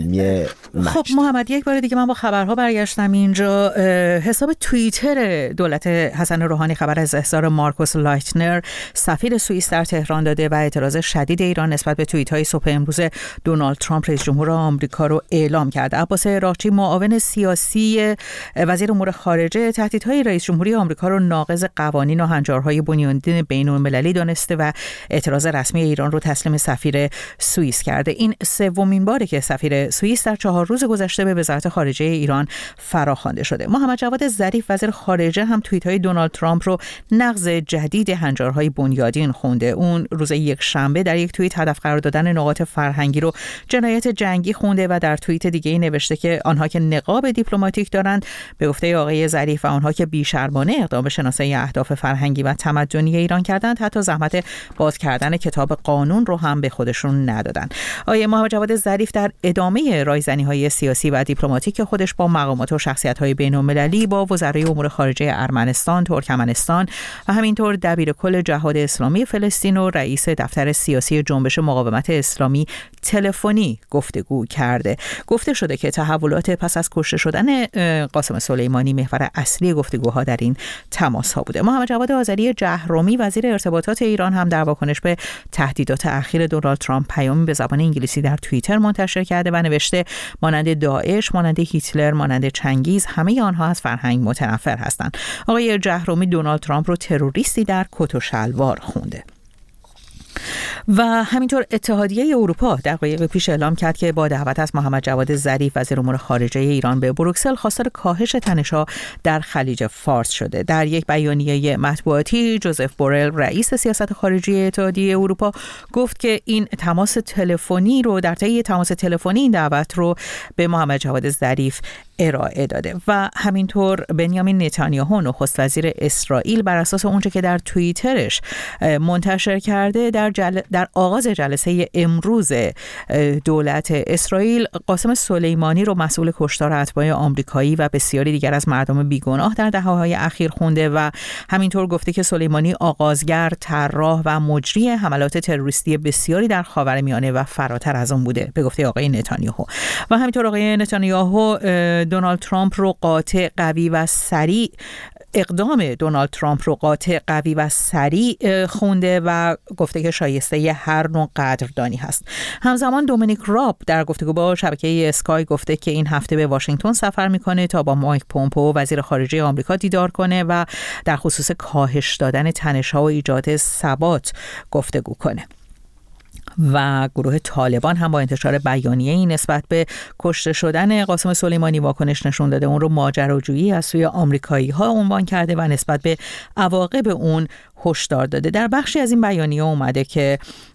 خب محمد، یک بار دیگه من با خبرها برگشتم اینجا. حساب توییتر دولت حسن روحانی خبر از احضار مارکوس لایتنر سفیر سوئیس در تهران داده و اعتراض شدید ایران نسبت به توییت‌های صبح امروز دونالد ترامپ رئیس جمهور آمریکا رو اعلام کرد. عباس راقچی معاون سیاسی وزیر امور خارجه تهدیدهای رئیس جمهوری آمریکا رو ناقض قوانین و هنجارهای بنیادین بین‌المللی دانسته و اعتراض رسمی ایران رو تسلیم سفیر سوئیس کرده. این سومین باره که سفیر سوئیس در 4 روز گذشته به وزارت خارجه ایران فراخوانده شده. محمد جواد ظریف وزیر خارجه هم توییت‌های دونالد ترامپ رو نقض جدید هنجارهای بنیادین خونده. اون روز یک شنبه در یک توییت هدف قرار دادن نقاط فرهنگی رو جنایت جنگی خونده و در توییت دیگه‌ای نوشته که آنها که نقاب دیپلماتیک دارند به گفته آقای ظریف و آنها که بی‌شرمانه اقدام به شناسایی اهداف فرهنگی و تمدنی ایران کردند حتی زحمت باز کردن کتاب قانون رو هم به خودشون ندادن. آقای محمد جواد ظریف در ادامه رایزنی‌های سیاسی و دیپلماتیک خودش با مقامات و شخصیت‌های بین‌المللی با وزرای امور خارجه ارمنستان، ترکمنستان و همینطور دبیرکل جهاد اسلامی فلسطین و رئیس دفتر سیاسی جنبش مقاومت اسلامی تلفنی گفتگو کرده. گفته شده که تحولات پس از کشته شدن قاسم سلیمانی محور اصلی گفتگوها در این تماس‌ها بوده. محمد جواد آذری جهرومی وزیر ارتباطات ایران هم در واکنش به تهدیدات اخیر دونالد ترامپ پیامی به زبان انگلیسی در توییتر منتشر کرده و نوشته مانند داعش، مانند هیتلر، مانند چنگیز همه آنها از فرهنگ متنفر هستند. آقای جهرومی دونالد ترامپ رو تروریستی در کت و شلوار خونده. و همینطور اتحادیه اروپا دقایق پیش اعلام کرد که با دعوت از محمد جواد ظریف وزیر امور خارجه ایران به بروکسل خواستار کاهش تنش‌ها در خلیج فارس شده. در یک بیانیه مطبوعاتی جوزف بورل رئیس سیاست خارجی اتحادیه اروپا گفت که این تماس تلفنی رو در طی تماس تلفنی این دعوت رو به محمد جواد ظریف ارائه داده و همینطور بنیامین نتانیاهو نخست وزیر اسرائیل بر اساس اونچه که در توییترش منتشر کرده در آغاز جلسه امروز دولت اسرائیل قاسم سلیمانی رو مسئول کشتار اتباع آمریکایی و بسیاری دیگر از مردم بیگناه در دهه‌های اخیر خونده و همینطور گفته که سلیمانی آغازگر، طراح و مجری حملات تروریستی بسیاری در خاورمیانه و فراتر از آن بوده به گفته آقای نتانیاهو. و همینطور آقای نتانیاهو دونالد ترامپ رو قاطع، قوی و سریع اقدام دونالد ترامپ رو قاطع، قوی و سریع خونده و گفته که شایسته هر نوع قدردانی هست. همزمان دومینیک راب در گفتگو با شبکه اسکای گفته که این هفته به واشنگتن سفر میکنه تا با مایک پومپئو وزیر خارجه آمریکا دیدار کنه و در خصوص کاهش دادن تنش‌ها و ایجاد ثبات گفتگو کنه. و گروه طالبان هم با انتشار بیانیه‌ای نسبت به کشته شدن قاسم سلیمانی واکنش نشون داده. اون رو ماجراجویی از سوی آمریکایی‌ها عنوان کرده و نسبت به عواقب اون هشدار داده. در بخشی از این بیانیه اومده که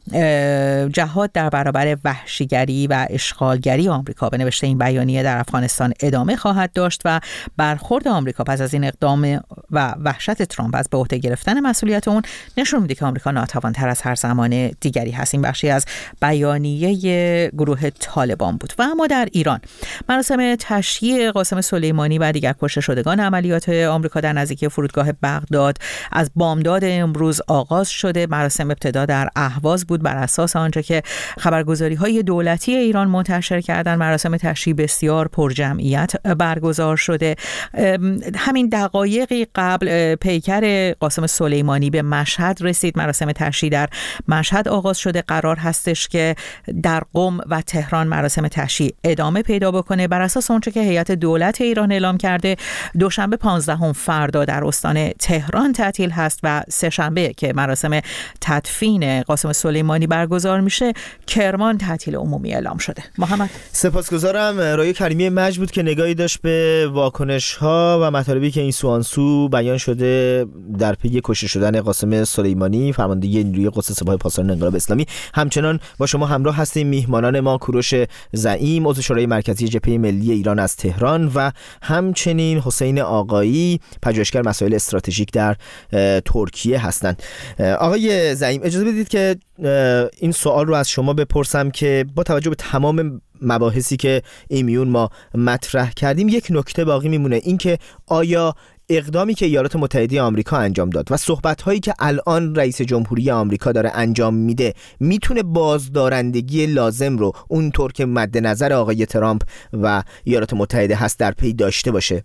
جهاد در برابر وحشیگری و اشغالگری آمریکا به نوشته این بیانیه در افغانستان ادامه خواهد داشت و برخورد آمریکا پس از این اقدام و وحشت ترامپ از به عهده گرفتن مسئولیت اون نشون میده که آمریکا ناتوان‌تر از هر زمان دیگری هست. این بخشی از بیانیه گروه طالبان بود. و اما در ایران مراسم تشییع قاسم سلیمانی و دیگر کشته شدگان عملیات آمریکا در نزدیکی فرودگاه بغداد از بامداد امروز آغاز شده. مراسم ابتدا در اهواز بود. بر اساس آنچه که خبرگزاری‌های دولتی ایران منتشر کردن مراسم تشییع بسیار پرجمعیت برگزار شده. همین دقایقی قبل پیکر قاسم سلیمانی به مشهد رسید. مراسم تشییع در مشهد آغاز شده. قرار هستش که در قم و تهران مراسم تشییع ادامه پیدا بکنه. بر اساس آنچه که هیئت دولت ایران اعلام کرده دوشنبه 15 فردا در استان تهران تعطیل هست و سه‌شنبه که مراسم تدفین قاسم سلیمانی برگزار میشه کرمان تعطیل عمومی اعلام شده. محمد سپاسگزارم. رای کریمی مجد بود که نگاهی داشت به واکنش‌ها و مطالبی که این سوانسو بیان شده در پی کشته شدن قاسم سلیمانی فرمانده نیروی قدس سپاه پاسداران انقلاب اسلامی. همچنان با شما همراه هستیم. میهمانان ما کوروش زعیم عضو شورای مرکزی جبهه ملی ایران از تهران و همچنین حسین آقایی پژوهشگر مسائل استراتژیک در ترکیه هستند. آقای زعیم اجازه بدید که این سوال رو از شما بپرسم که با توجه به تمام مباحثی که این میون ما مطرح کردیم یک نکته باقی میمونه، این که آیا اقدامی که ایالات متحده آمریکا انجام داد و صحبت‌هایی که الان رئیس جمهوری آمریکا داره انجام میده میتونه بازدارندگی لازم رو اونطور که مد نظر آقای ترامپ و ایالات متحده هست در پی داشته باشه؟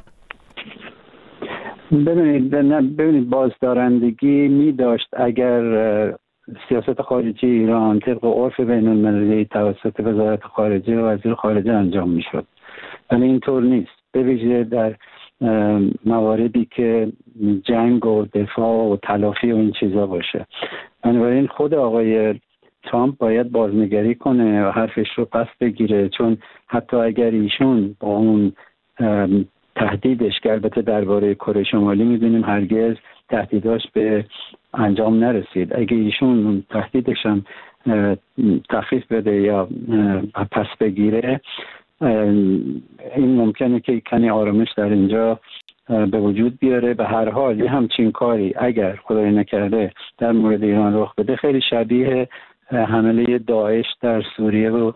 ببینید بازدارندگی می داشت اگر سیاست خارجی ایران طبق عرف بین المللی توسط وزارت خارجه و وزیر خارجه انجام می شد، ولی اینطور نیست، به ویژه در مواردی که جنگ و دفاع و تلافی و این چیزا باشه. بنابراین خود آقای ترامپ باید بازنگری کنه و حرفش رو پس بگیره، چون حتی اگر ایشون با اون تهدیدش که البته درباره کره شمالی میدونیم هرگز تهدیداش به انجام نرسید، اگه ایشون تهدیدش هم تخفیف بده یا پس بگیره، این ممکنه که کمی آرامش در اینجا به وجود بیاره. به هر حال یه همچین کاری اگر خدای نکرده در مورد ایران رخ بده خیلی شبیه حمله داعش در سوریه و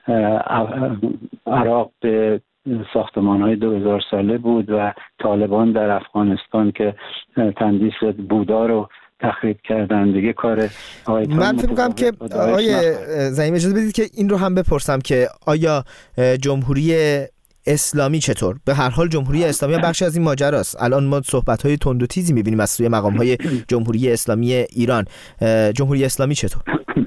عراق به ساختمان‌های 2000 ساله بود و طالبان در افغانستان که تندیس بودا رو تخریب کردن. دیگه کار آقای من فکر می‌کنم که آقای زعیم اجازه بدید که این رو هم بپرسم که آیا جمهوری اسلامی چطور؟ به هر حال جمهوری اسلامی هم بخشی از این ماجراست. الان ما صحبت‌های تند و تیزی می‌بینیم از سوی مقام‌های جمهوری اسلامی ایران. جمهوری اسلامی چطور؟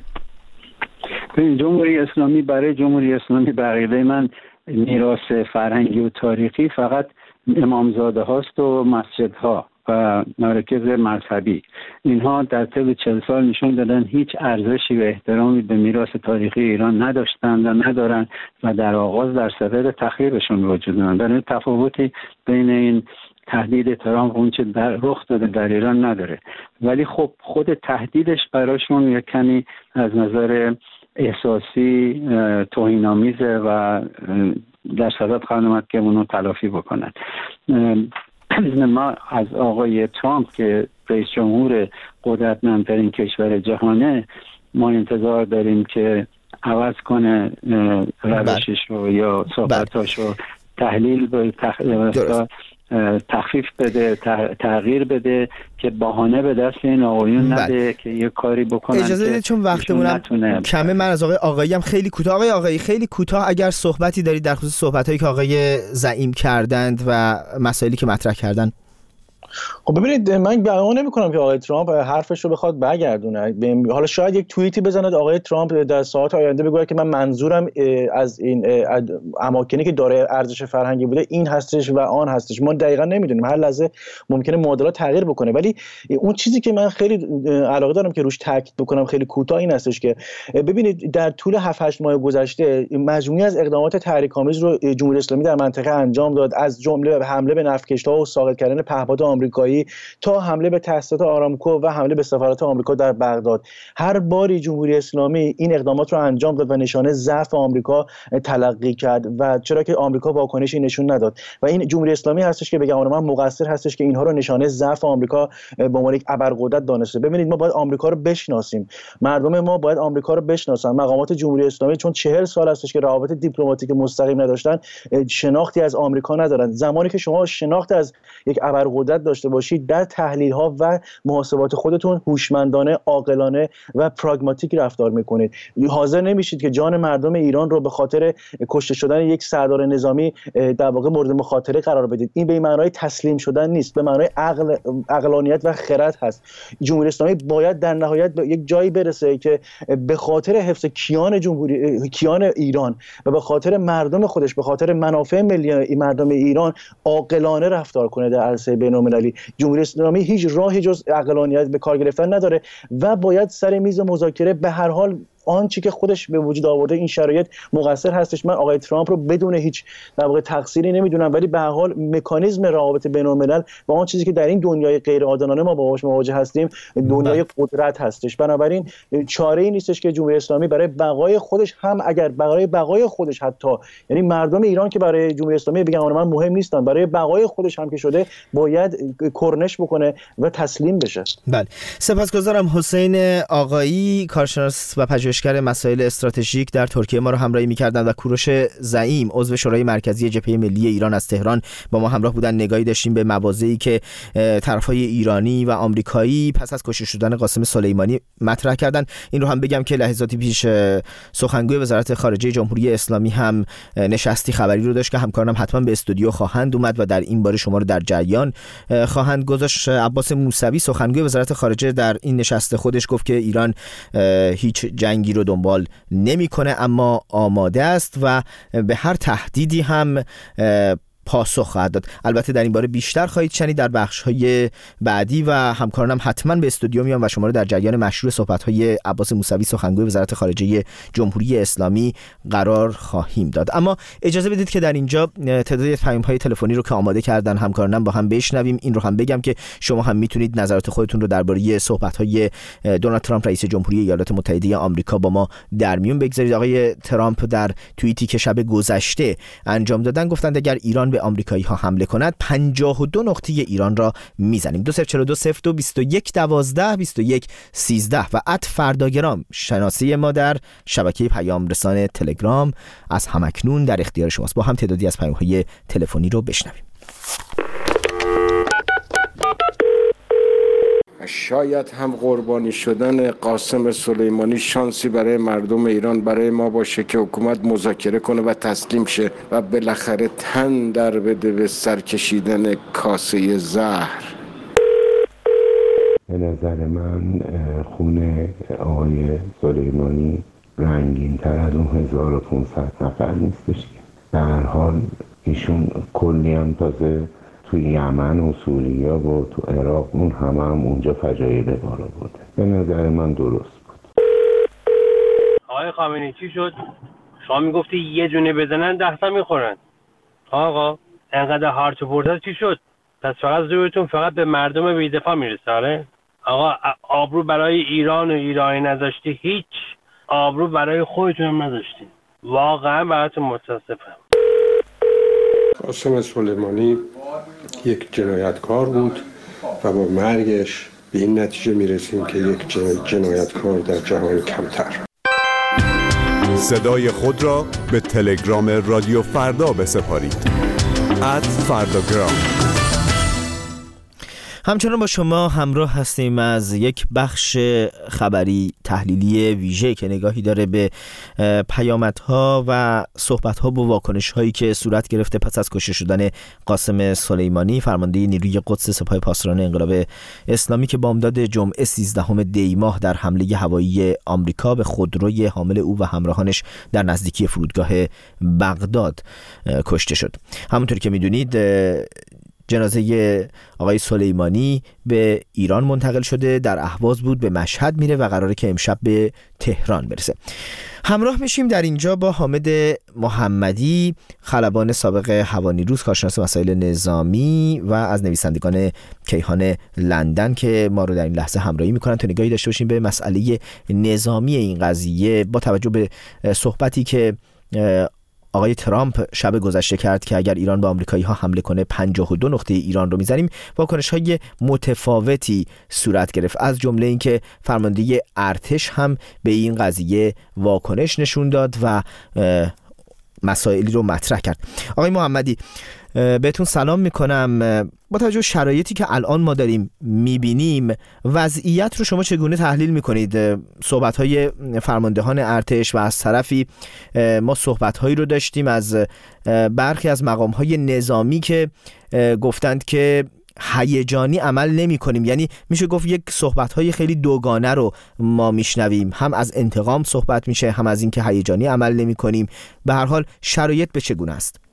جمهوری اسلامی برای جمهوری اسلامی بقیده من میراث فرهنگی و تاریخی فقط امامزاده هاست و مسجدها و مراکز مذهبی. اینها در طول 40 سال نشون دادن هیچ ارزشی و احترامی به میراث تاریخی ایران نداشتند و ندارن و در آغاز در صدد تخریبشون وجود دارن. در این تفاوتی بین این تهدید ترامپ اون چه در رخ داده در ایران نداره، ولی خب خود تهدیدش براشون یک کمی از نظر احساسی توهین‌آمیزه و در صدد خواهند آمد که اونو تلافی بکنن. ما از آقای ترامپ که رئیس جمهور قدرتمندترین کشور جهانه ما انتظار داریم که عوض کنه روشش رو یا صحبتاش رو تحلیل تخفیف بده، تغییر بده که بهانه به دست این آقایون نده که یه کاری بکنن. اجازه بدید چون وقتمون کمه، من از آقایی هم خیلی کوتاه. آقایی خیلی کوتاه اگر صحبتی دارید در خصوص صحبتایی که آقای زعیم کردند و مسائلی که مطرح کردن. خب ببینید، من بیان نمی‌کنم که آقای ترامپ حرفش رو بخواد برگردونه. حالا شاید یک توییتی بزنه آقای ترامپ در ساعات آینده بگه که من منظورم از این اماکنی که داره ارزش فرهنگی بوده این هستش و آن هستش. ما دقیقاً نمیدونیم، هر لحظه ممکنه معادلات تغییر بکنه. ولی اون چیزی که من خیلی علاقه دارم که روش تاکید بکنم خیلی کوتاه این هستش که ببینید در طول 7-8 ماه گذشته مجموعی از اقدامات تحریک‌آمیز رو جمهوری اسلامی در منطقه انجام داد، از جمله حمله به نفتکش‌ها و ساقط کردن پهپاد آمریکایی تا حمله به تأسیسات آرامکو و حمله به سفارت آمریکا در بغداد. هر باری جمهوری اسلامی این اقدامات رو انجام داد و نشانه ضعف آمریکا تلقی کرد و چرا که آمریکا واکنشی نشون نداد و این جمهوری اسلامی هستش که بگم من مقصر هستش که اینها رو نشانه ضعف آمریکا به عنوان یک ابرقدرت دانسته. ببینید ما باید آمریکا رو بشناسیم، مردم ما باید آمریکا رو بشناسن. مقامات جمهوری اسلامی چون 40 سال هستش که روابط دیپلماتیک مستقیم نداشتن، شناختی از آمریکا ندارن. زمانی که شما شناخت از یک ابرقدرت داشته باشید در تحلیل‌ها و محاسبات خودتون هوشمندانه، عاقلانه و پراگماتیک رفتار میکنید. حاضر نمیشید که جان مردم ایران رو به خاطر کشته شدن یک سردار نظامی در واقع مورد مخاطره قرار بدید. این به معنای تسلیم شدن نیست، به معنای عقلانیت و خرد هست. جمهوری اسلامی باید در نهایت به یک جایی برسه که به خاطر حفظ کیان ایران و به خاطر مردم خودش، به خاطر منافع ملی مردم ایران عاقلانه رفتار کنه در عرصه بین‌المللی. جمهوری اسلامی هیچ راهی جز عقلانیت به کار گرفتن نداره و باید سر میز مذاکره به هر حال آنچه که خودش به وجود آورده این شرایط مقصر هستش. من آقای ترامپ رو بدون هیچ در واقع تقصیری نمیدونم، ولی به هر حال مکانیزم روابط بین‌الملل و آن چیزی که در این دنیای غیر عادلانه ما باهاش مواجه هستیم دنیای قدرت هستش. بنابراین چاره‌ای نیستش که جمهوری اسلامی برای بقای خودش، هم اگر برای بقای خودش حتی یعنی مردم ایران که برای جمهوری اسلامی بگن من مهم نیستن، برای بقای خودش هم که شده باید کرنش بکنه و تسلیم بشه. بله، سپاسگزارم. حسین آقایی، کارشناس و پژوهشگر پژوهشگر مسائل استراتژیک در ترکیه ما رو همراهی می‌کردند و کوروش زعیم عضو شورای مرکزی جبهه ملی ایران از تهران با ما همراه بودن. نگاهی داشتیم به مواضعی که طرفای ایرانی و آمریکایی پس از کشته شدن قاسم سلیمانی مطرح کردند. این رو هم بگم که لحظاتی پیش سخنگوی وزارت خارجه جمهوری اسلامی هم نشستی خبری رو داشت که همکارانم حتما به استودیو خواهند اومد و در این باره شما رو در جریان خواهند گذاشت. عباس موسوی سخنگوی وزارت خارجه در این نشست خودش گفت که ایران هیچ جنگی رو دنبال نمی‌کنه اما آماده است و به هر تهدیدی هم پاسخ خواهد داد. البته در این باره بیشتر خواهید شنید در بخش‌های بعدی و همکارانم حتما به استودیو میان و شما رو در جریان مشروع صحبت‌های عباس موسوی سخنگوی وزارت خارجه جمهوری اسلامی قرار خواهیم داد. اما اجازه بدید که در اینجا تعدادی پیام‌های تلفنی رو که آماده کردن همکارانم با هم بشنویم. این رو هم بگم که شما هم میتونید نظرات خودتون رو درباره صحبت‌های دونالد ترامپ رئیس جمهوری ایالات متحده آمریکا با ما در میون بگذارید. آقای ترامپ در توییتی که شب گذشته انجام دادن گفتند اگر ایران به آمریکایی‌ها حمله کند 52 نقطه ایران را میزنیم. 20420221122113 و @فرداگرام شناسه ما در شبکه پیام رسان تلگرام از همکنون در اختیار شماست. با هم تعدادی از پیام‌های تلفنی رو بشنویم. شاید هم قربانی شدن قاسم سلیمانی شانسی برای مردم ایران برای ما باشه که حکومت مذاکره کنه و تسلیم شه و بالاخره تن در بده به سرکشیدن کاسه زهر. به نظر من خون آقای سلیمانی رنگین تر از اون 1500 نفر نیستش. در هر حال ایشون کلی هم تازه تو یمن و سوریه و تو عراق اون هم اونجا فجایع به بار آورده. به نظر من درست بود. آقای خامنه‌ای چی شد؟ شما میگفتی یه جونه بزنن 10 تا میخورن. آقا انقدر هارت و پورتر چی شد؟ پس فقط زورتون فقط به مردم بی‌دفاع میرسه. آره آقا آبرو برای ایران و ایرانی نذاشتی، هیچ آبرو برای خودتون هم نذاشتی. واقعا براتون متاسفم. قاسم سلیمانی یک جنایتکار بود و با مرگش به این نتیجه میرسیم که یک جنایتکار در جهان کمتر. صدای خود را به تلگرام رادیو فردا بسپارید. @فرداگرام. همچنان با شما همراه هستیم از یک بخش خبری تحلیلی ویژه که نگاهی داره به پیامدها و صحبتها و واکنش‌هایی که صورت گرفته پس از کشته شدن قاسم سلیمانی فرمانده نیروی قدس سپاه پاسداران انقلاب اسلامی که بامداد جمعه 13 دی ماه در حمله هوایی آمریکا به خودروی حامل او و همراهانش در نزدیکی فرودگاه بغداد کشته شد. همونطور که می‌دونید جنازه آقای سلیمانی به ایران منتقل شده، در اهواز بود، به مشهد میره و قراره که امشب به تهران برسه. همراه میشیم در اینجا با حامد محمدی، خلبان سابق هوانیروز، کارشناس مسائل نظامی و از نویسندگان کیهان لندن که ما رو در این لحظه همراهی میکنن تا نگاهی داشته باشیم به مسئله نظامی این قضیه با توجه به صحبتی که آقای ترامپ شب گذشته کرد که اگر ایران به آمریکایی‌ها حمله کنه 52 نقطه ایران رو میزنیم. واکنش‌های متفاوتی صورت گرفت، از جمله اینکه فرمانده ارتش هم به این قضیه واکنش نشون داد و مسائلی رو مطرح کرد. آقای محمدی بهتون سلام میکنم. با توجه به شرایطی که الان ما داریم میبینیم وضعیت رو شما چگونه تحلیل میکنید؟ صحبت‌های فرماندهان ارتش و از طرفی ما صحبت‌هایی رو داشتیم از برخی از مقام‌های نظامی که گفتند که هیجانی عمل نمی کنیم، یعنی میشه گفت یک صحبت‌های خیلی دوگانه رو ما میشنویم، هم از انتقام صحبت میشه هم از اینکه هیجانی عمل نمی کنیم. به هر حال شرایط به چگونه است؟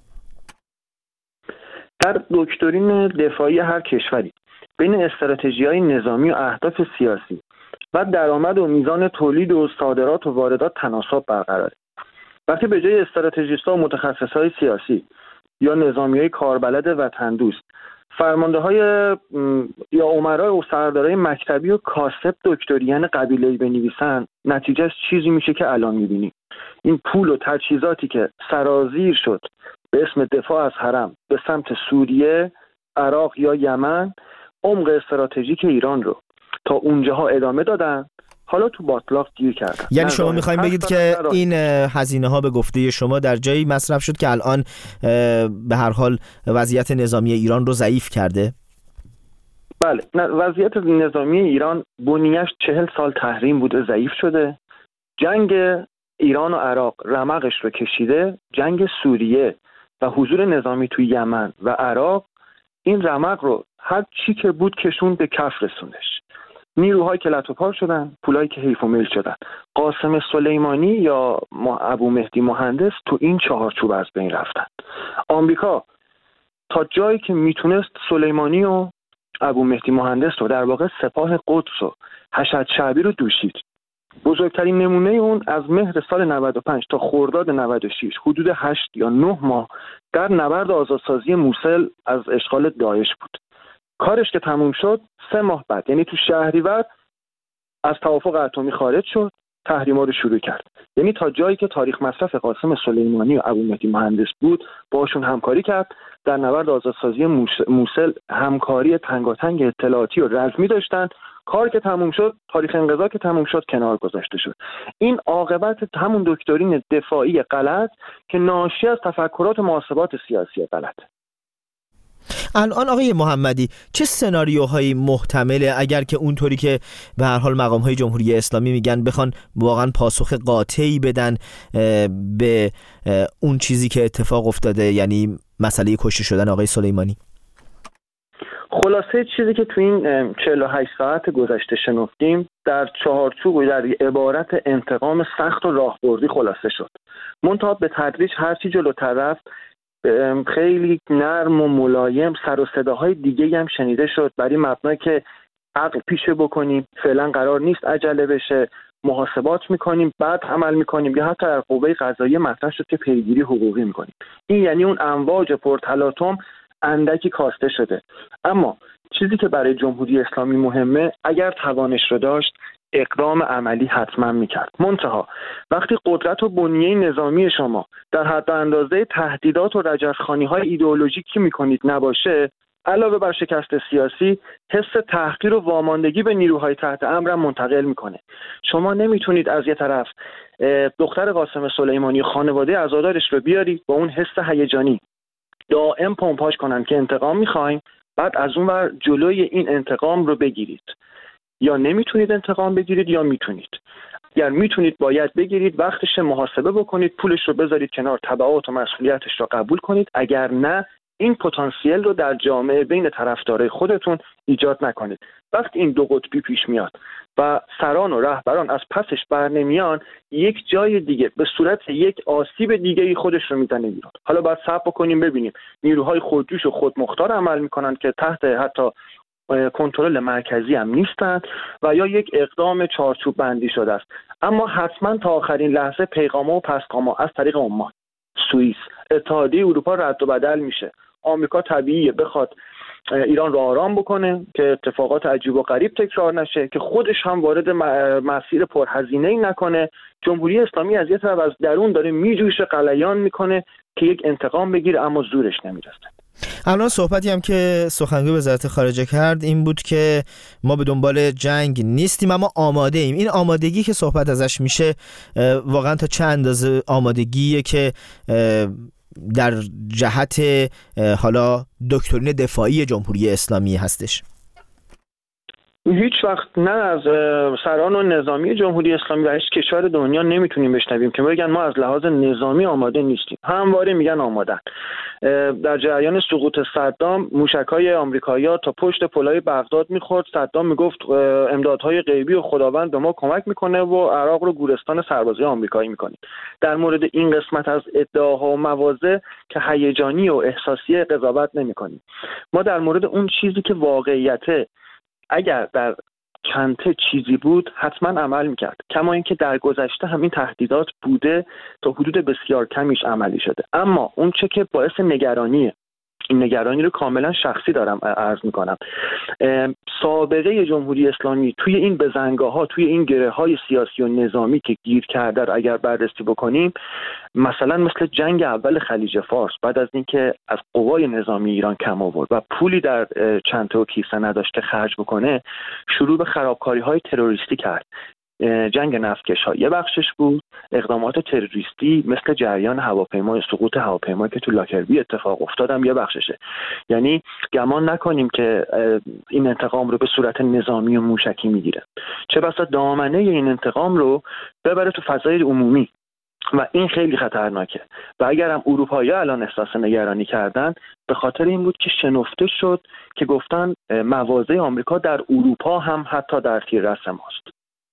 در دکترین دفاعی هر کشوری بین استراتژی‌های نظامی و اهداف سیاسی و درآمد و میزان تولید و صادرات و واردات تناسب برقراره. وقتی به جای استراتژیست‌ها و متخصص‌های سیاسی یا نظامی‌های کاربلد وطن دوست فرمانده‌های یا امرای و سردارای مکتبی و کاسب دکتریان قبیله‌ای بنویسن، نتیجهش چیزی میشه که الان می‌بینیم. این پول و تجهیزاتی که سرازیر شد به اسم دفاع از حرم به سمت سوریه، عراق یا یمن، عمق استراتژیک ایران رو تا اونجاها ادامه دادن. حالا تو باطلاق گیر کردن. یعنی شما میخوایم بگید که این هزینه ها به گفته شما در جایی مصرف شد که الان به هر حال وضعیت نظامی ایران رو ضعیف کرده؟ بله، وضعیت نظامی ایران بنیه‌اش 40 سال تحریم بوده، ضعیف شده. جنگ ایران و عراق رمقش رو کشیده. جنگ سوریه و حضور نظامی توی یمن و عراق این رمق رو هر چی که بود کشون به کف رسوندش. نیروهای که لط و پار شدن، پولایی که حیف و میل شدن. قاسم سلیمانی یا ابو مهدی مهندس تو این چهارچوب از بین رفتن. آمریکا تا جایی که میتونست سلیمانی و ابو مهدی مهندس رو، در واقع سپاه قدس و حشد شعبی رو دوشید. بزرگترین نمونه اون از مهر سال 95 تا خرداد 96 حدود 8 یا 9 ماه در نبرد آزادسازی موصل از اشغال داعش بود. کارش که تموم شد 3 ماه بعد، یعنی تو شهریور، از توافق اتمی خارج شد، تحریما رو شروع کرد. یعنی تا جایی که تاریخ مصرف قاسم سلیمانی و ابو مهدی مهندس بود باشون همکاری کرد. در نبرد آزادسازی موصل همکاری تنگاتنگ اطلاعاتی و رزمی داشتن. کار که تموم شد، تاریخ انقضا که تموم شد، کنار گذاشته شد. این عاقبت همون دکترین دفاعی غلط که ناشی از تفکرات و محاسبات سیاسی غلط. الان آقای محمدی چه سناریوهایی محتمله اگر که اونطوری که به هر حال مقام‌های جمهوری اسلامی میگن بخوان واقعا پاسخ قاطعی بدن به اون چیزی که اتفاق افتاده، یعنی مسئله کشته شدن آقای سلیمانی؟ خلاصه چیزی که تو این 48 ساعت گذشته شنفتیم در چهارچوب و در عبارت انتقام سخت و راهبردی خلاصه شد. منتها به تدریج هرچی جلوتر رفت خیلی نرم و ملایم سر و صداهای دیگه هم شنیده شد، برای مبنای که عقل پیشه بکنیم، فعلا قرار نیست عجله بشه، محاسبات میکنیم بعد عمل میکنیم، یا حتی در قوه قضاییه مطرح شد که پیگیری حقوقی میکنیم. این یعنی اون امواج پرتلاطم اندکی کاسته شده. اما چیزی که برای جمهوری اسلامی مهمه، اگر توانش رو داشت اقدام عملی حتما میکرد. منتها وقتی قدرت و بنیه نظامی شما در حد اندازه تهدیدات و رجزخوانی‌های ایدئولوژیکی میکنید نباشه، علاوه بر شکست سیاسی، حس تحقیر و واماندگی به نیروهای تحت امر منتقل میکنه. شما نمیتونید از یه طرف دختر قاسم سلیمانی خانواده عزادارش رو بیارید با اون حس هیجانی دائم پمپاژ کنن که انتقام میخوایم، بعد از اون ور جلوی این انتقام رو بگیرید. یا نمیتونید انتقام بگیرید یا میتونید. اگر میتونید باید بگیرید، وقتش محاسبه بکنید، پولش رو بذارید کنار، تبعات و مسئولیتش رو قبول کنید. اگر نه، این پتانسیل رو در جامعه بین طرفدارای خودتون ایجاد نکنید. وقتی این دو قطبی پیش میاد و سران و رهبران از پسش بر نمیان، یک جای دیگه به صورت یک آسیب دیگه‌ای خودش رو میزنه بیرون. حالا باید صبر بکنیم ببینیم نیروهای خودجوش و خودمختار عمل میکنن که تحت حتی کنترل مرکزی هم نیستند و یا یک اقدام چارچوب بندی شده است. اما حتما تا آخرین لحظه پیغام‌ها و پس‌گام‌ها از طریق عمان، سوئیس، اتحادیه اروپا رد و بدل میشه. آمریکا طبیعیه بخواد ایران رو آرام بکنه که اتفاقات عجیب و غریب تکرار نشه، که خودش هم وارد مسیر پرهزینه‌ای نکنه. جمهوری اسلامی از یه طرف از درون داره میجوشه، غلیان میکنه که یک انتقام بگیره، اما زورش نمیرسه. الان صحبتی هم که سخنگوی وزارت خارجه کرد این بود که ما به دنبال جنگ نیستیم اما آماده ایم. این آمادگی که صحبت ازش میشه واقعا تا چه اندازه آمادگیه که در جهت حالا دکترین دفاعی جمهوری اسلامی هستش؟ هیچ وقت نه از سران و نظامی جمهوری اسلامی و هیچ کشور دنیا نمیتونیم بشنویم که بگن ما از لحاظ نظامی آماده نیستیم. همواره میگن آمادن. در جریان سقوط صدام موشک‌های آمریکایی‌ها تا پشت پل‌های بغداد می‌خورد. صدام میگفت امدادهای غیبی و خداوند به ما کمک میکنه و عراق رو گورستان سربازی آمریکایی میکنه. در مورد این قسمت از ادعاها و مواضع که هیجانی و احساسی قضاوت نمی‌کنیم. ما در مورد اون چیزی که واقعیته، اگر در چنته چیزی بود حتما عمل میکرد، کما اینکه در گذشته همین تهدیدات بوده، تا حدود بسیار کمیش عملی شده. اما اون چه که باعث نگرانیه، این نگرانی رو کاملا شخصی دارم عرض میکنم، سابقه جمهوری اسلامی توی این بزنگاه‌ها، توی این گره‌های سیاسی و نظامی که گیر کرده رو اگر بررسی بکنیم، مثلا مثل جنگ اول خلیج فارس، بعد از اینکه از قوای نظامی ایران کم آورد و پولی در چنته و کیسه نداشته خرج بکنه، شروع به خرابکاری‌های تروریستی کرد. جنگ نفتکش‌ها یه بخشش بود، اقدامات تروریستی مثل جریان هواپیما، سقوط هواپیمایی که تو لاکربی اتفاق افتاد هم یه بخششه. یعنی گمان نکنیم که این انتقام رو به صورت نظامی و موشکی میگیره، چه بسا دامنه این انتقام رو ببره تو فضای عمومی و این خیلی خطرناکه. و اگر هم اروپایی‌ها الان احساس نگرانی کردن، به خاطر این بود که شنفته شد که گفتن مواضع آمریکا در اروپا هم حتی در تیررس ماست.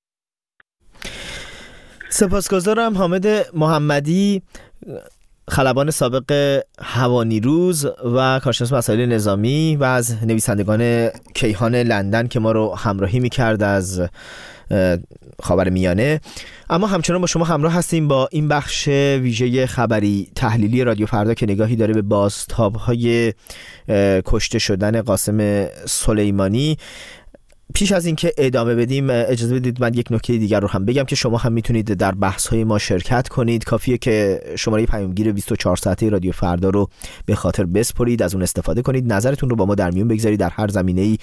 سپاسگزارم. حامد محمدی، خلبان سابق هوانیروز و کارشناس مسائل نظامی و از نویسندگان کیهان لندن که ما رو همراهی می‌کرد از خاورمیانه. اما همچنان با شما همراه هستیم با این بخش ویژه خبری تحلیلی رادیو فردا که نگاهی داره به بازتاب‌های کشته شدن قاسم سلیمانی. پیش از اینکه ادامه بدیم اجازه بدید من یک نکته دیگر رو هم بگم که شما هم میتونید در بحث‌های ما شرکت کنید. کافیه که شماره پیامگیر 24 ساعته رادیو فردا رو به خاطر بسپرید، از اون استفاده کنید، نظرتون رو با ما در میون بگذارید در هر زمینه‌ای.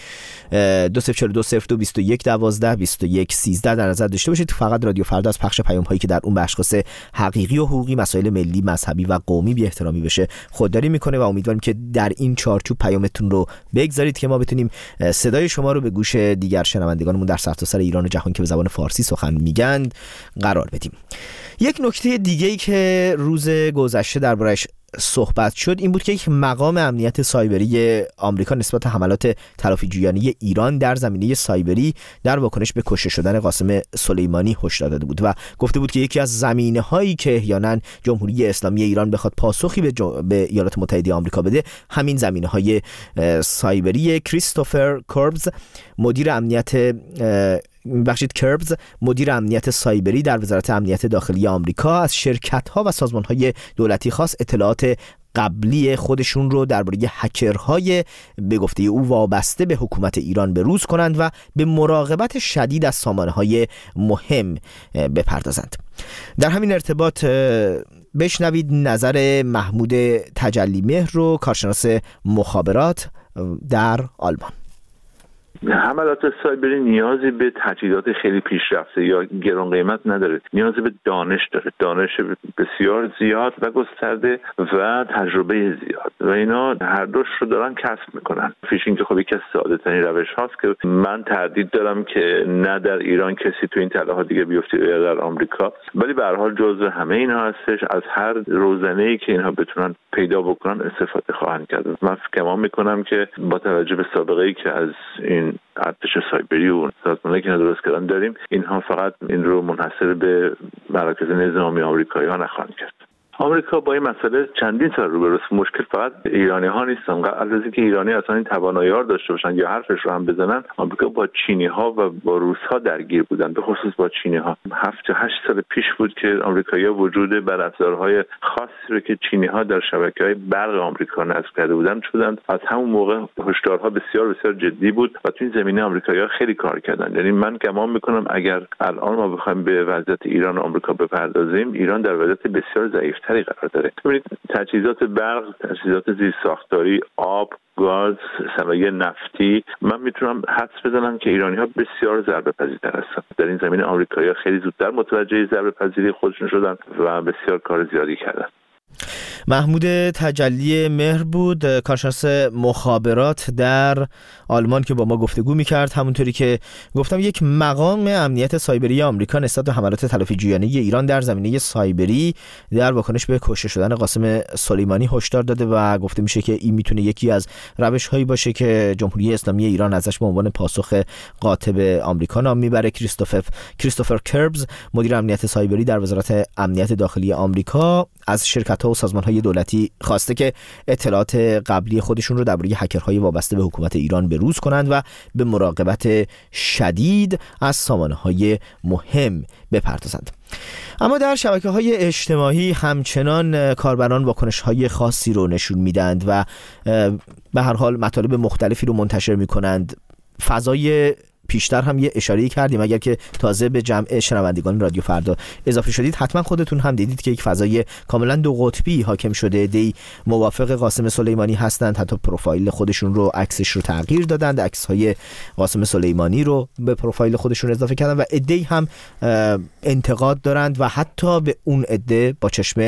20420221122113 در نظر داشته باشید. فقط رادیو فردا از پخش پیام‌هایی که در اون بخش خاص حقیقی و حقوقی، مسائل ملی، مذهبی و قومی بی احترامی بشه خودداری میکنه و امیدواریم که در این چارچوب پیامتون رو بگذارید که ما بتونیم صدای شما رو به گوش دیگر شنوندگانمون در سرتاسر ایران و جهان که به زبان فارسی سخن میگند قرار بدیم. یک نکته دیگه‌ای که روز گذشته دربارش صحبت شد این بود که یک مقام امنیت سایبری آمریکا نسبت به حملات تلافی‌جویانه ایران در زمینه سایبری در واکنش به کشته شدن قاسم سلیمانی هشدار داده بود و گفته بود که یکی از زمینه‌هایی که احیانا جمهوری اسلامی ایران بخواد پاسخی به ایالات متحده آمریکا بده همین زمینه‌های سایبری. کریستوفر کربز مدیر امنیت سایبری در وزارت امنیت داخلی آمریکا از شرکت‌ها و سازمان‌های دولتی خواست اطلاعات قبلی خودشون رو درباره هکرهای به گفته او وابسته به حکومت ایران بروز کنند و به مراقبت شدید از سامانه‌های مهم بپردازند. در همین ارتباط بشنوید نظر محمود تجلیمهر رو، کارشناس مخابرات در آلمان. حملات سایبری نیازی به تجهیزات خیلی پیشرفته یا گران قیمت نداره، نیازی به دانش داره، دانش بسیار زیاد و گسترده و تجربه زیاد و اینا هر دوش رو دارن کسب میکنن. فیشینگ که خب یکی از ساده ترین روش هاست که من تردید دارم که نه در ایران کسی تو این تله ها دیگه بیفته یا در آمریکا، ولی به هر حال جزء همه اینها هستش. از هر روزنه‌ای که اینها بتونن پیدا بکنن استفاده خواهند کرد. من گمان میکنم که با توجه به سابقه‌ای که از این ارتش سایبری و سازمانی که درست کردن داریم، اینها فقط این رو منحصر به مراکز نظامی آمریکایی ها نخواهند کرد. آمریکا با این مسئله چندین سال روبروست. مشکل فقط ایرانی ها نیستن. قبل از اینکه ایرانی اصلا این توانایی ها داشته باشن یا حرفش رو هم بزنن، آمریکا با چینی ها و با روس ها درگیر بودن، به خصوص با چینی ها. 7 تا 8 سال پیش بود که آمریکایی‌ها وجود برافزارهای خاصی رو که چینی ها در شبکه‌های برق آمریکا نصب کرده بودن شدن. از همون موقع هشدارها بسیار بسیار جدی بود و تو این زمینه آمریکایی‌ها خیلی کار کردن. یعنی من گمان می‌کنم اگر الان ما بخوایم به وضعیت ایران و آمریکا بپردازیم، ایران در وضعیت بسیار ضعیف تری قرار داره. ببینید تجهیزات برق، تجهیزات زیرساختاری، آب، گاز، صنایع نفتی، من میتونم حدس بزنم که ایرانی‌ها بسیار ضربه‌پذیرتر هستن. در این زمینه آمریکایی‌ها خیلی زودتر متوجه ضربه‌پذیری خودشون شدن و بسیار کار زیادی کردن. محمود تجلی مهر بود، کارشناس مخابرات در آلمان که با ما گفتگو میکرد. همونطوری که گفتم یک مقام امنیت سایبری آمریکا نسبت به حملات تلافی‌جویانه ایران در زمینه سایبری در واکنش به کشته شدن قاسم سلیمانی هشدار داده و گفته میشه که این میتونه یکی از روش‌هایی باشه که جمهوری اسلامی ایران ازش به عنوان پاسخ قاطع به آمریکا نام میبره. کریستوفر کربز، مدیر امنیت سایبری در وزارت امنیت داخلی آمریکا، از شرکت‌ها و سازمان‌های دولتی خواسته که اطلاعات قبلی خودشون رو درباره هکرهای وابسته به حکومت ایران بروز کنند و به مراقبت شدید از سامانه‌های مهم بپردازند. اما در شبکه‌های اجتماعی همچنان کاربران واکنش‌های خاصی رو نشون میدند و به هر حال مطالب مختلفی رو منتشر می‌کنند. فضای پیشتر هم یه اشاره کردیم، اگر که تازه به جمع شنوندگان رادیو فردا اضافه شدید حتما خودتون هم دیدید که یک فضای کاملا دو قطبی حاکم شده. عده‌ای موافق قاسم سلیمانی هستند، حتی پروفایل خودشون رو، عکسش رو تغییر دادند، عکس‌های قاسم سلیمانی رو به پروفایل خودشون اضافه کردن، و عده‌ای هم انتقاد دارند و حتی به اون عده با چشم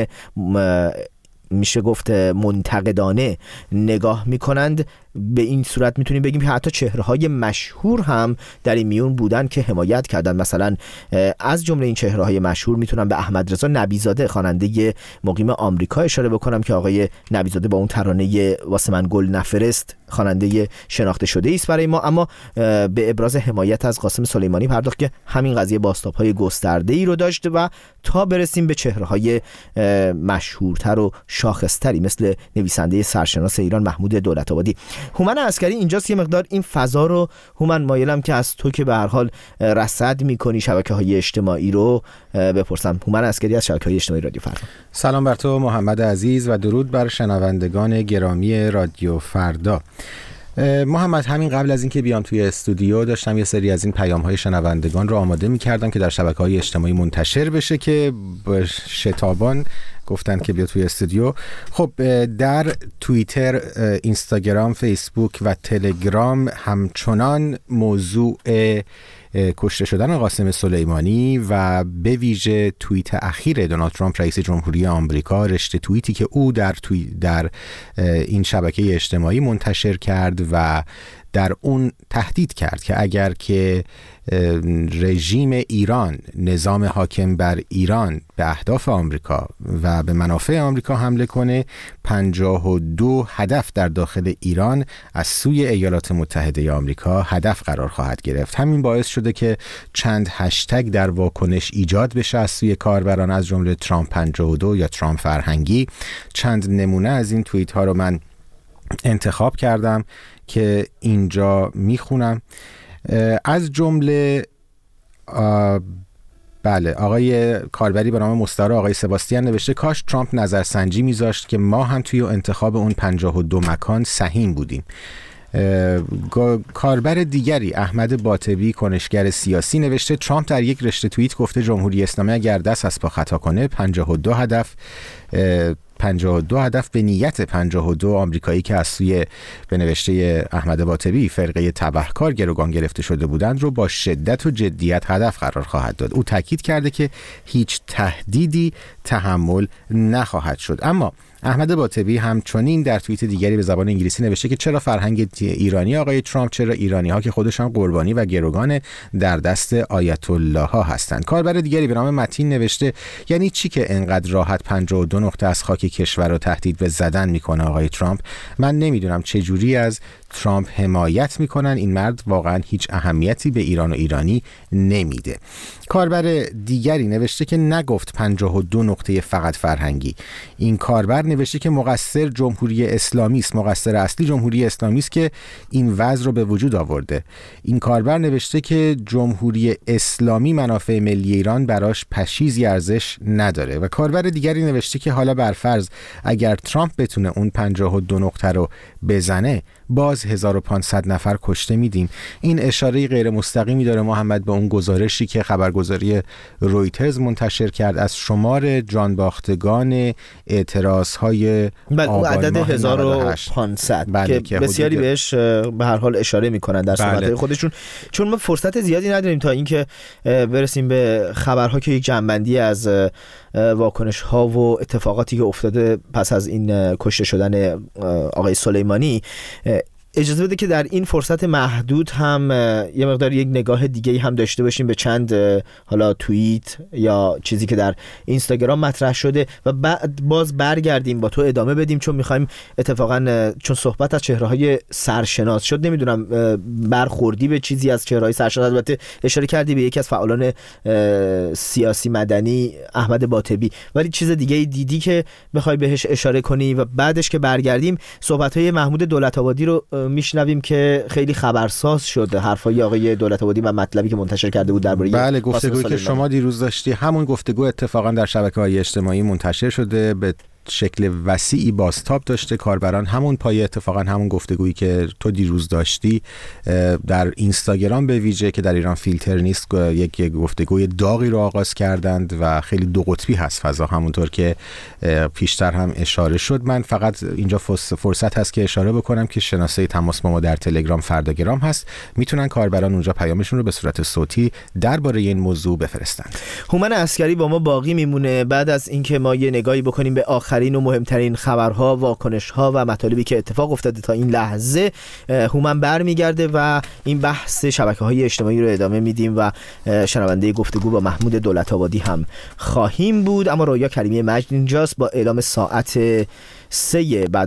میشه گفت منتقدانه نگاه میکنند. به این صورت میتونیم بگیم که حتی چهره‌های مشهور هم در این میون بودن که حمایت کردن. مثلا از جمله این چهره‌های مشهور میتونم به احمد رضا نبیزاده خواننده مقیم آمریکا اشاره بکنم که آقای نبیزاده با اون ترانه واسه من گل نفرست خواننده شناخته شده است برای ما، اما به ابراز حمایت از قاسم سلیمانی پرداخت که همین قضیه بازتاب‌های گسترده‌ای رو داشت، و تا برسیم به چهره‌های مشهورتر و شاخصتری مثل نویسنده سرشناس ایران محمود دولت‌آبادی. هومن عسکری اینجاست یه مقدار این فضا رو هومن مایلم که از تو که به هر حال رصد می‌کنی شبکه‌های اجتماعی رو بپرسم. هومن عسکری از شبکه‌های اجتماعی رادیو فردا. سلام بر تو محمد عزیز و درود بر شنوندگان گرامی رادیو فردا. محمد، همین قبل از اینکه بیام توی استودیو داشتم یه سری از این پیام‌های شنوندگان رو آماده می‌کردم که در شبکه‌های اجتماعی منتشر بشه که شتابان گفتن که بیا توی استودیو. خب در توییتر، اینستاگرام، فیسبوک و تلگرام همچنان موضوع کشته شدن قاسم سلیمانی و به ویژه توییت اخیر دونالد ترامپ رئیس جمهوری آمریکا، رشته توییتی که او در این شبکه اجتماعی منتشر کرد و در اون تهدید کرد که اگر که رژیم ایران، نظام حاکم بر ایران به اهداف آمریکا و به منافع آمریکا حمله کنه، 52 هدف در داخل ایران از سوی ایالات متحده آمریکا هدف قرار خواهد گرفت. همین باعث شده که چند هشتگ در واکنش ایجاد بشه از سوی کاربران، از جمله ترامپ 52 یا ترامپ فرهنگی. چند نمونه از این توییت ها رو من انتخاب کردم که اینجا میخونم. از جمله بله، آقای کاربری به نام مستعار آقای سباستیان نوشته کاش ترامپ نظرسنجی میذاشت که ما هم توی انتخاب اون 52 مکان سهیم بودیم. کاربر دیگری احمد باطبی کنشگر سیاسی نوشته ترامپ در یک رشته توییت گفته جمهوری اسلامی اگر دست از پا خطا کنه 52 هدف به نیت 52 آمریکایی که از سوی به نوشته احمد باطبی فرقه تبهکار گروگان گرفته شده بودند رو با شدت و جدیت هدف قرار خواهد داد. او تاکید کرده که هیچ تهدیدی تحمل نخواهد شد. اما احمد باطبی همچنین در توییت دیگری به زبان انگلیسی نوشته که چرا فرهنگ ایرانی آقای ترامپ، چرا ایرانی ها که خودشان قربانی و گروگان در دست آیت الله ها هستند. کاربر دیگری به نام متین نوشته یعنی چی که انقدر راحت 52 نقطه از خاک کشور رو تهدید به زدن میکنه آقای ترامپ؟ من نمیدونم چه جوری از ترامپ حمایت میکنن. این مرد واقعا هیچ اهمیتی به ایران و ایرانی نمیده. کاربر دیگری نوشته که نگفت 52 نقطه فقط فرهنگی. این کاربر نوشته که مقصر جمهوری اسلامی است، مقصر اصلی جمهوری اسلامی است که این وضع رو به وجود آورده. این کاربر نوشته که جمهوری اسلامی منافع ملی ایران براش پشیزی ارزش نداره. و کاربر دیگری نوشته که حالا برفرض اگر ترامپ بتونه اون 52 نقطه رو بزنه باز 1500 نفر کشته میدیم. این اشاره غیر مستقیمی داره محمد به اون گزارشی که خبرگزاری رویترز منتشر کرد از شمار جانباختگان اعتراضهای عدد 1500 که بسیاری بهش به هر حال اشاره میکنن در صحبت‌های خودشون. چون ما فرصت زیادی نداریم تا اینکه برسیم به خبرها که یک جنبندی از واکنش ها و اتفاقاتی که افتاده پس از این کشته شدن آقای سلیمانی، اجازه بده که در این فرصت محدود هم یه مقدار یک نگاه دیگه هم داشته باشیم به چند حالا توییت یا چیزی که در اینستاگرام مطرح شده و بعد باز برگردیم با تو ادامه بدیم، چون میخوایم اتفاقا چون صحبت از چهره‌های سرشناس شد، نمیدونم برخوردی به چیزی از چهره‌های سرشناس، البته اشاره کردی به یکی از فعالان سیاسی مدنی احمد باطبی، ولی چیز دیگه دیدی که بخوای بهش اشاره کنی و بعدش که برگردیم صحبت‌های محمود دولت‌آبادی رو میشنویم که خیلی خبرساز شد، حرفای آقای دولت‌آبادی و مطلبی که منتشر کرده بود درباره بله گفتگویی که شما دیروز داشتی، همون گفتگو اتفاقا در شبکه‌های اجتماعی منتشر شده به شکل وسیعی بازتاب داشته. کاربران همون پایه، اتفاقا همون گفتگویی که تو دیروز داشتی در اینستاگرام به ویژه که در ایران فیلتر نیست، یک گفتگوی داغی رو آغاز کردند و خیلی دو قطبی هست فضا، همونطور که پیشتر هم اشاره شد. من فقط اینجا فرصت هست که اشاره بکنم که شناسه تماس با ما در تلگرام فرداگرام هست، میتونن کاربران اونجا پیامشون رو به صورت صوتی درباره این موضوع بفرستند. هومن عسکری با ما باقی میمونه بعد از اینکه ما یه نگاهی بکنیم به آخرین و مهمترین خبرها، واکنش‌ها و مطالبی که اتفاق افتاده تا این لحظه. هومن برمیگرده و این بحث شبکه‌های اجتماعی رو ادامه میدیم و شنونده گفتگو با محمود دولت‌آبادی هم خواهیم بود. اما رویا کریمی مجد اینجاست با اعلام ساعت 3 بعد